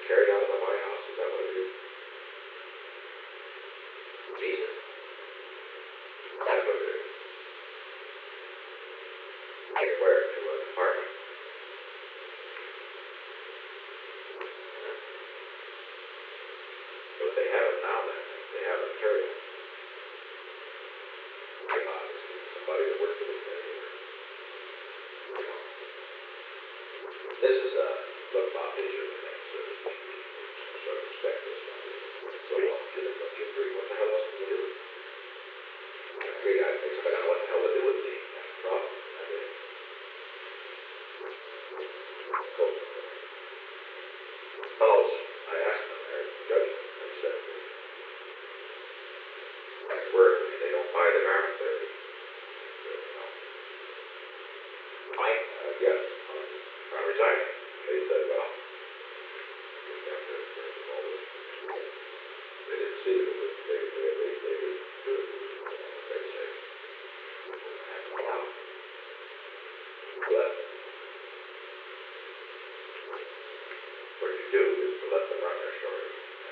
carried out of the White House. Is that what it is? Jesus. That's what it is. I swear to a department. But they have it now then. They have the material. Somebody that works with it. This is a look about his or the next sort of respect this one. So you agree, what the hell else can you do? I agree, I think I don't know what the hell to do with me. That's the problem. I mean, cool. Fellows, I asked them there, judge them, I said, that's word, I mean, they don't buy the garment there. Yes, I'm resigning. They said, well, they didn't see it, but they did do it. They say, let, what you do is to let them run their story.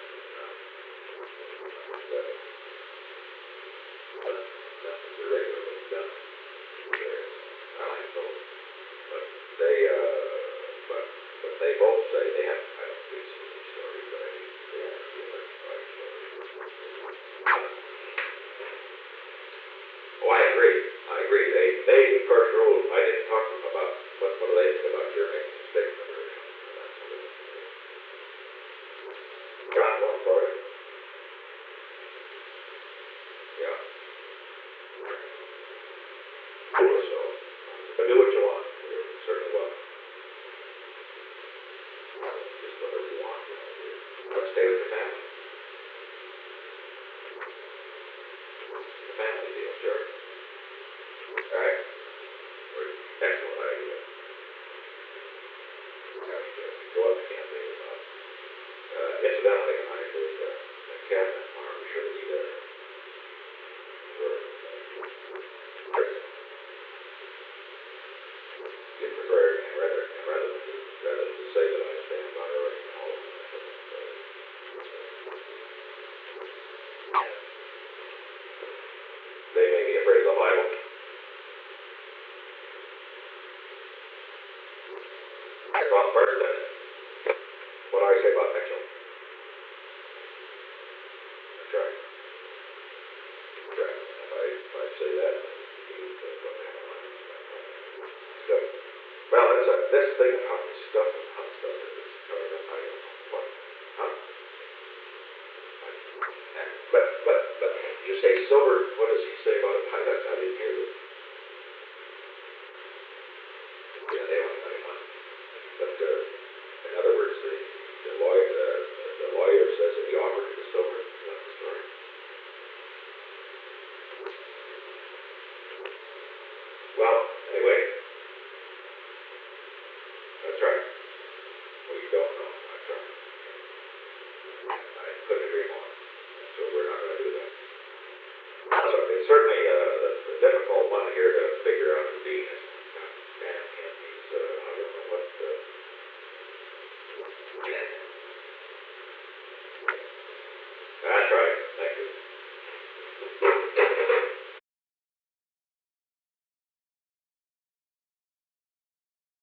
That's irregularly done. I like those. But they, but they both say they have, I don't think so many stories, but I think they have to electrified stories. Oh, I agree. I agree. They of course, rule. I didn't talk to them about what do they think about your making a statement or that sort of thing. John, one for it. Yeah. Cool, so. But do what you want. You're certainly welcome. Just whatever you want. But stay with the family. The family deal, sure. All right. Excellent idea. Go up to campaign about. Incidentally, I was at cabinet tomorrow. Be sure to be there. For get prepared, and rather than to say that I stand by or all of they may be afraid of the Bible. Well, first, what do I say about Mitchell? That's right. That's right. If I say that, you would go down the line. Good. Well, this thing about this stuff and how